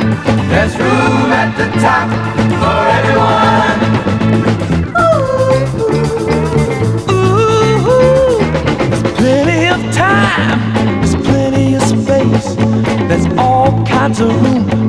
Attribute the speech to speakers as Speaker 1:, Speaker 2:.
Speaker 1: There's room at the top for everyone.
Speaker 2: Ooh, there's plenty of time, there's plenty of space, there's all kinds of room